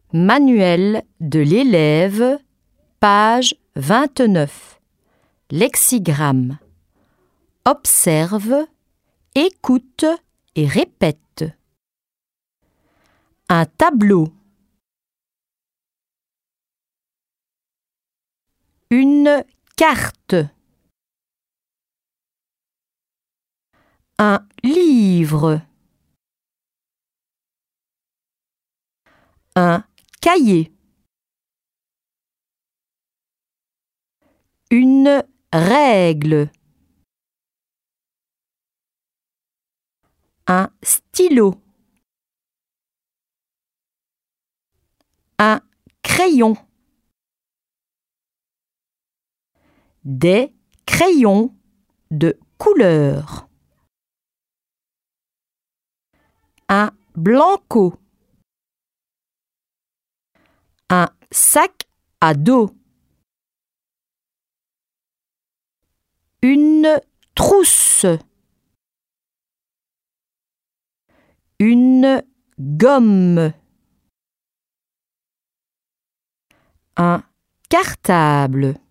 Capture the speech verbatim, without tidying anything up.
Manuel de l'élève, page vingt-neuf. Lexigramme. Observe, écoute et répète. Un tableau. Une carte. Un livre. Un cahier. Une règle. Un stylo. Un crayon. Des crayons de couleur. Un blanco. Un sac à dos. Une trousse. Une gomme. Un cartable.